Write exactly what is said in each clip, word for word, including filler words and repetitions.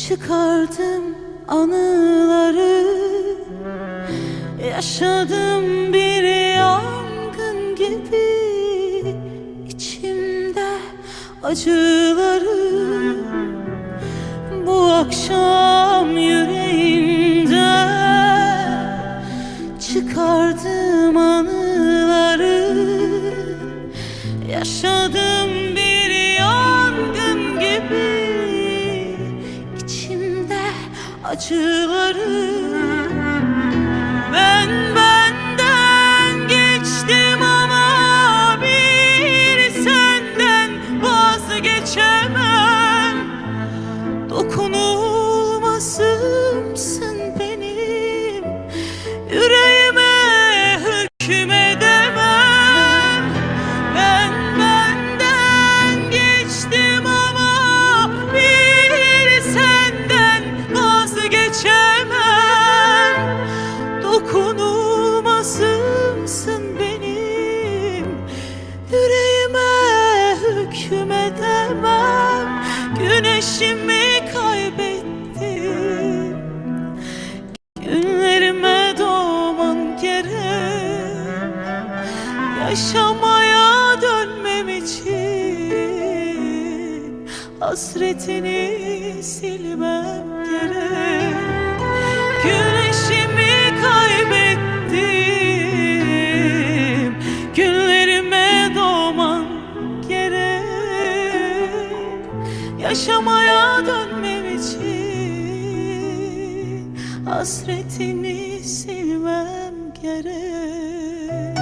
Çıkardım anıları, yaşadım bir yangın gibi içimde acıları. Bu akşam yüreğimde çıkardım anıları, yaşadım bir yangın gibi içimde acıları. Ben benden geçtim ama bir senden vazgeçemem. Dokunulmazımsın benim, yüreğime hükmedemem. Ben benden geçtim ama bir senden vazgeçemem. Dokunulmazımsın benim, yüreğime hükmedemem. Güneşimi kaybettim, günlerime doğmam gerek. Yaşamaya dönmem için hasretini silmem gerek. Güneşimi kaybettim, günlerime doğmam gerek. Yaşamaya dönmem için hasretini silmem gerek.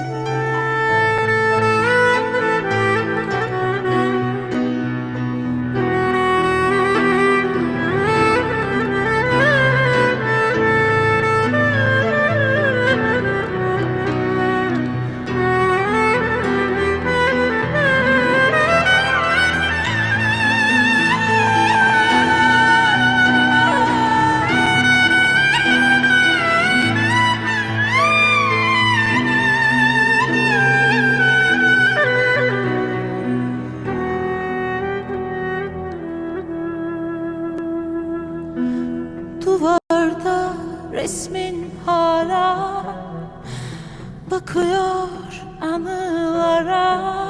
Duvarda resmin hala bakıyor anılara.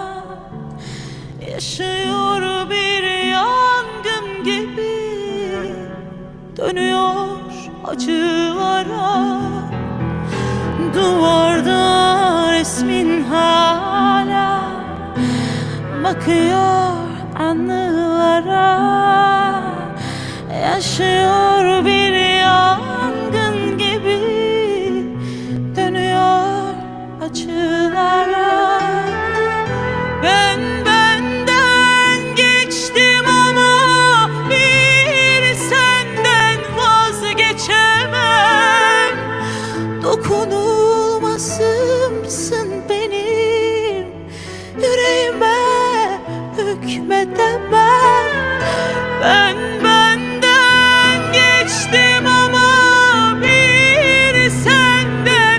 Yaşıyor bir yangın gibi, dönüyor acılara. Duvarda resmin hala bakıyor anılara. Yaşıyor bir yangın gibi, dönüyor acılara. Ben benden geçtim ama bir senden vazgeçemem. Dokunulmazımsın benim, yüreğime hükmedemem. Ben benden geçtim ama bir senden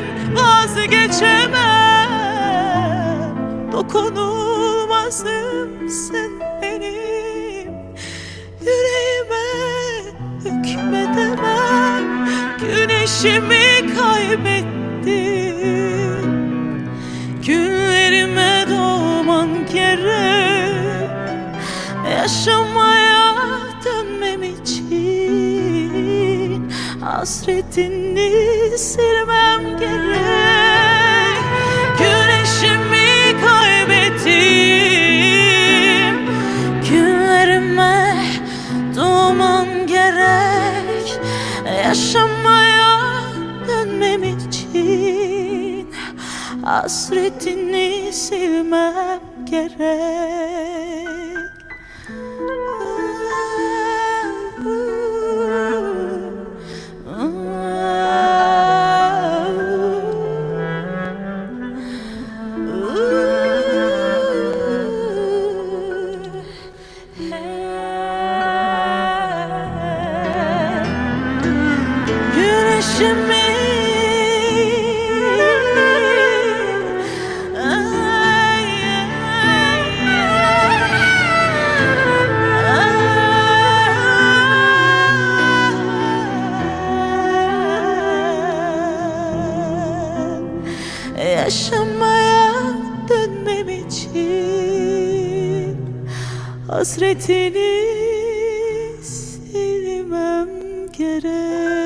vazgeçemem. Dokunulmazımsın benim, yüreğime hükmedemem. Güneşimi kaybettim, günlerime doğmam gerek. Yaşamaya dönmem için hasretini silmem gerek. Güneşimi kaybettim, günlerime doğmam gerek. Yaşamaya dönmem için hasretini silmem gerek. Güneşimi ay, ay, ay. Yaşamaya dönmem için hasretini silmem gerek.